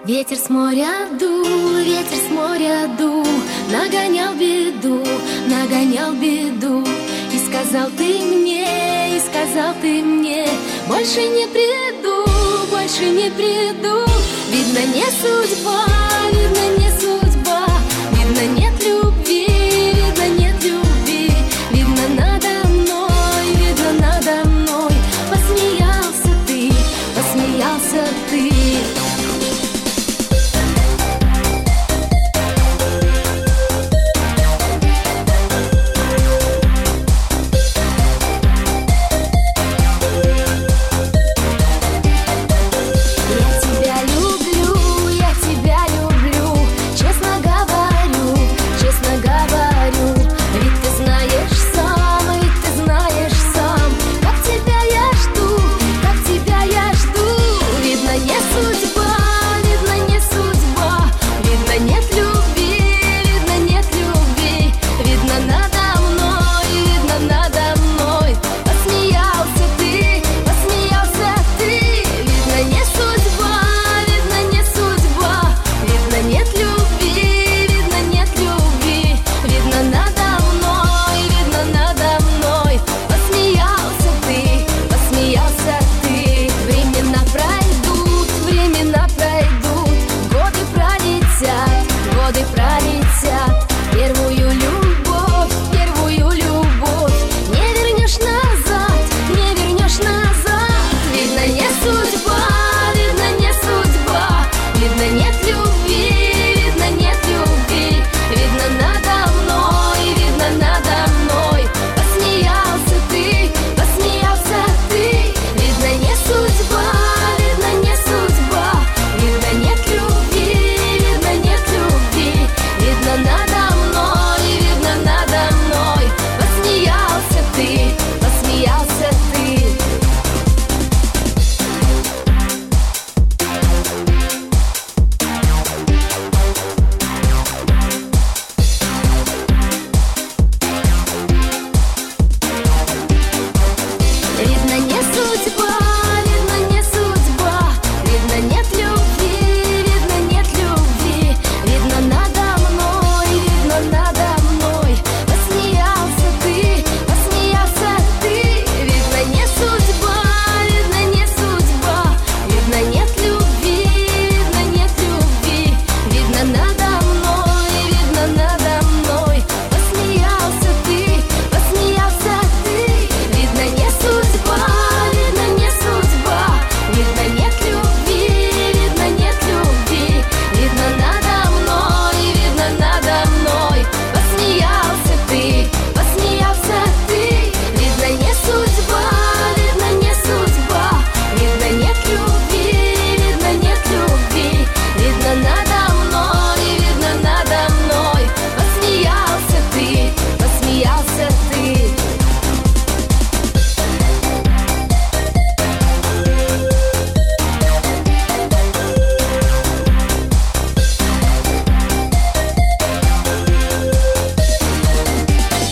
Ветер с моря дул, ветер с моря дул, нагонял беду, нагонял беду. И сказал ты мне, и сказал ты мне, больше не приду, больше не приду. Видно, не судьба, видно, не судьба, видно, нет любви, видно, нет любви. Видно, надо мной, видно, надо мной посмеялся ты, посмеялся ты.